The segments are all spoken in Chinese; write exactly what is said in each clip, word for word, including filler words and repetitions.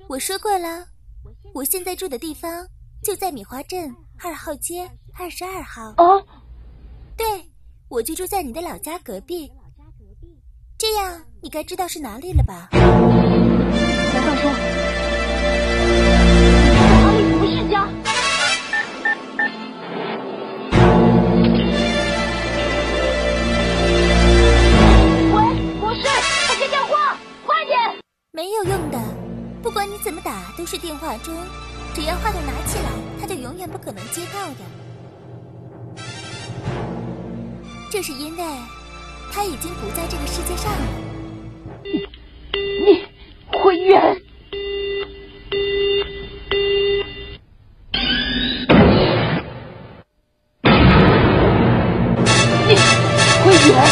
我说过了，我现在住的地方就在米花镇二号街二十二号。 哦， 对，我就住在你的老家隔壁。这样你该知道是哪里了吧？ 难道说阿里博士家？喂，博士，快接电话，快点！ 没有用的，不管你怎么打都是电话中，只要话筒拿起来，他就永远不可能接到的。这是因为他已经不在这个世界上了。 你会员，你会员，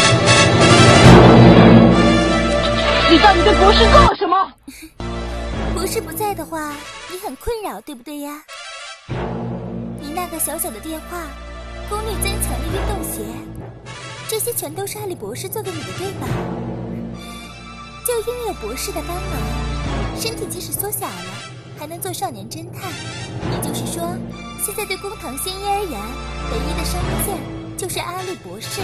你到底对博士做了什么？ 博士不在的话，你很困扰，对不对呀？你那个小小的电话，功率增强的运动鞋，这些全都是艾利博士做给你的，对吧？就因为有博士的帮忙，身体即使缩小了，还能做少年侦探。也就是说，现在对工藤新一而言，唯一的生命线就是阿笠博士。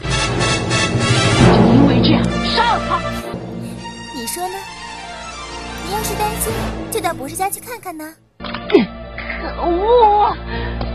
就因为这样杀了他？ 你说呢？你要是担心，就到博士家去看看呢。 可恶！